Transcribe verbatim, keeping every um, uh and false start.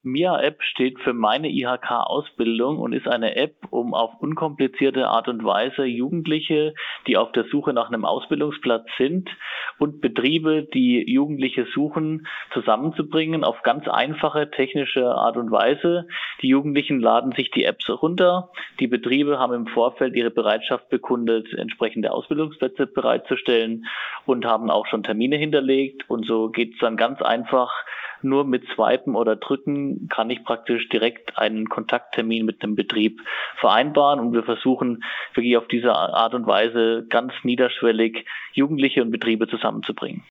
Mia-App steht für meine I H K-Ausbildung und ist eine App, um auf unkomplizierte Art und Weise Jugendliche, die auf der Suche nach einem Ausbildungsplatz sind, und Betriebe, die Jugendliche suchen, zusammenzubringen auf ganz einfache technische Art und Weise. Die Jugendlichen laden sich die Apps runter. Die Betriebe haben im Vorfeld ihre Bereitschaft bekundet, entsprechende Ausbildungsplätze bereitzustellen und haben auch schon Termine hinterlegt. Und so geht es dann ganz einfach. Nur mit Swipen oder Drücken kann ich praktisch direkt einen Kontakttermin mit einem Betrieb vereinbaren, und wir versuchen wirklich auf diese Art und Weise ganz niederschwellig Jugendliche und Betriebe zusammenzubringen.